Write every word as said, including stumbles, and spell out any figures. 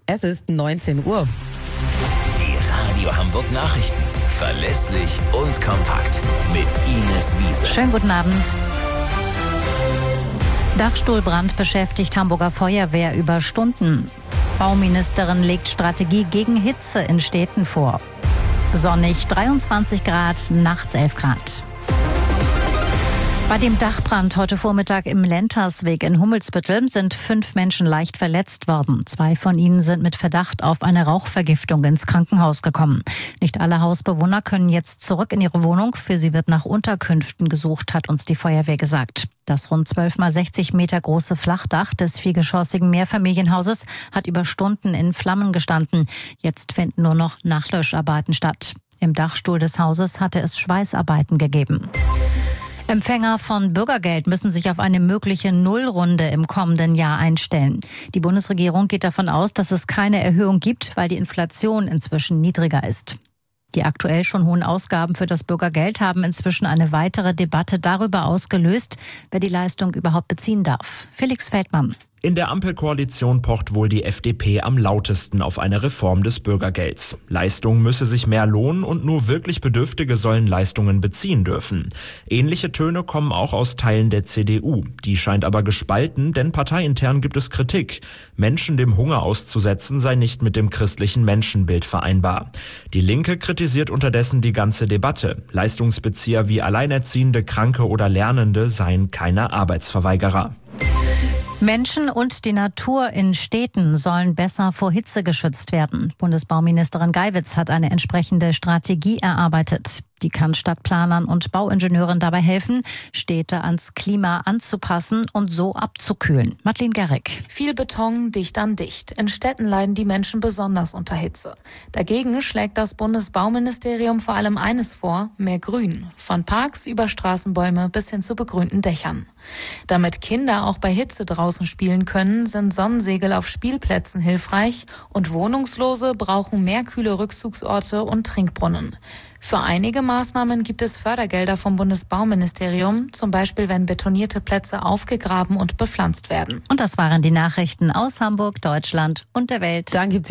Es ist neunzehn Uhr. Die Radio Hamburg Nachrichten. Verlässlich und kompakt. Mit Ines Wiese. Schönen guten Abend. Dachstuhlbrand beschäftigt Hamburger Feuerwehr über Stunden. Bauministerin legt Strategie gegen Hitze in Städten vor. Sonnig dreiundzwanzig Grad, nachts elf Grad. Bei dem Dachbrand heute Vormittag im Lentersweg in Hummelsbüttel sind fünf Menschen leicht verletzt worden. Zwei von ihnen sind mit Verdacht auf eine Rauchvergiftung ins Krankenhaus gekommen. Nicht alle Hausbewohner können jetzt zurück in ihre Wohnung. Für sie wird nach Unterkünften gesucht, hat uns die Feuerwehr gesagt. Das rund zwölf mal sechzig Meter große Flachdach des viergeschossigen Mehrfamilienhauses hat über Stunden in Flammen gestanden. Jetzt finden nur noch Nachlöscharbeiten statt. Im Dachstuhl des Hauses hatte es Schweißarbeiten gegeben. Empfänger von Bürgergeld müssen sich auf eine mögliche Nullrunde im kommenden Jahr einstellen. Die Bundesregierung geht davon aus, dass es keine Erhöhung gibt, weil die Inflation inzwischen niedriger ist. Die aktuell schon hohen Ausgaben für das Bürgergeld haben inzwischen eine weitere Debatte darüber ausgelöst, wer die Leistung überhaupt beziehen darf. Felix Feldmann. In der Ampelkoalition pocht wohl die F D P am lautesten auf eine Reform des Bürgergelds. Leistung müsse sich mehr lohnen und nur wirklich Bedürftige sollen Leistungen beziehen dürfen. Ähnliche Töne kommen auch aus Teilen der C D U. Die scheint aber gespalten, denn parteiintern gibt es Kritik. Menschen dem Hunger auszusetzen sei nicht mit dem christlichen Menschenbild vereinbar. Die Linke kritisiert unterdessen die ganze Debatte. Leistungsbezieher wie Alleinerziehende, Kranke oder Lernende seien keine Arbeitsverweigerer. Menschen und die Natur in Städten sollen besser vor Hitze geschützt werden. Bundesbauministerin Geiwitz hat eine entsprechende Strategie erarbeitet. Die kann Stadtplanern und Bauingenieuren dabei helfen, Städte ans Klima anzupassen und so abzukühlen. Madeleine Gerrick. Viel Beton, dicht an dicht. In Städten leiden die Menschen besonders unter Hitze. Dagegen schlägt das Bundesbauministerium vor allem eines vor: mehr Grün. Von Parks über Straßenbäume bis hin zu begrünten Dächern. Damit Kinder auch bei Hitze draußen spielen können, sind Sonnensegel auf Spielplätzen hilfreich und Wohnungslose brauchen mehr kühle Rückzugsorte und Trinkbrunnen. Für einige Maßnahmen gibt es Fördergelder vom Bundesbauministerium, zum Beispiel wenn betonierte Plätze aufgegraben und bepflanzt werden. Und das waren die Nachrichten aus Hamburg, Deutschland und der Welt. Dann gibt's